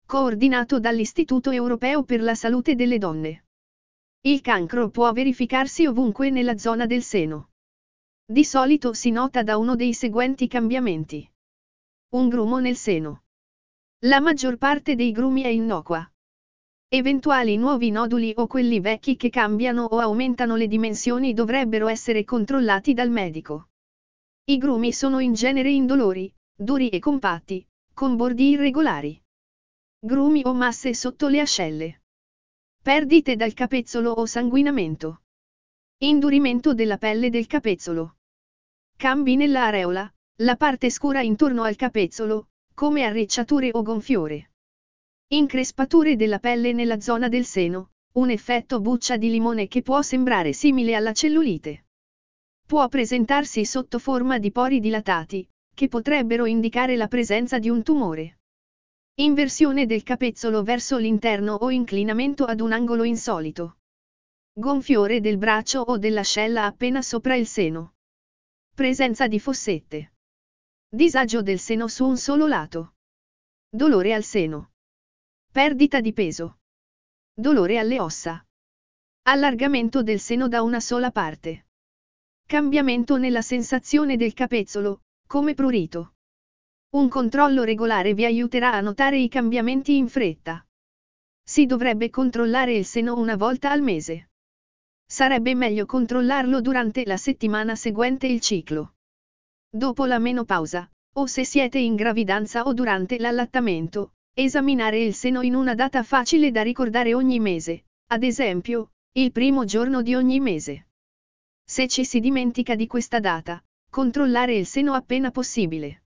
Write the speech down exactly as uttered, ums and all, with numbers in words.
coordinato dall'Istituto Europeo per la Salute delle Donne. Il cancro può verificarsi ovunque nella zona del seno. Di solito si nota da uno dei seguenti cambiamenti. Un grumo nel seno. La maggior parte dei grumi è innocua. Eventuali nuovi noduli o quelli vecchi che cambiano o aumentano le dimensioni dovrebbero essere controllati dal medico. I grumi sono in genere indolori, duri e compatti, con bordi irregolari. Grumi o masse sotto le ascelle. Perdite dal capezzolo o sanguinamento. Indurimento della pelle del capezzolo. Cambi nella areola, la parte scura intorno al capezzolo, come arricciature o gonfiore. Increspature della pelle nella zona del seno, un effetto buccia di limone che può sembrare simile alla cellulite. Può presentarsi sotto forma di pori dilatati, che potrebbero indicare la presenza di un tumore. Inversione del capezzolo verso l'interno o inclinamento ad un angolo insolito. Gonfiore del braccio o dell'ascella appena sopra il seno. Presenza di fossette. Disagio del seno su un solo lato. Dolore al seno. Perdita di peso. Dolore alle ossa. Allargamento del seno da una sola parte. Cambiamento nella sensazione del capezzolo, come prurito. Un controllo regolare vi aiuterà a notare i cambiamenti in fretta. Si dovrebbe controllare il seno una volta al mese. Sarebbe meglio controllarlo durante la settimana seguente il ciclo. Dopo la menopausa, o se siete in gravidanza o durante l'allattamento, esaminare il seno in una data facile da ricordare ogni mese, ad esempio, il primo giorno di ogni mese. Se ci si dimentica di questa data, controllare il seno appena possibile.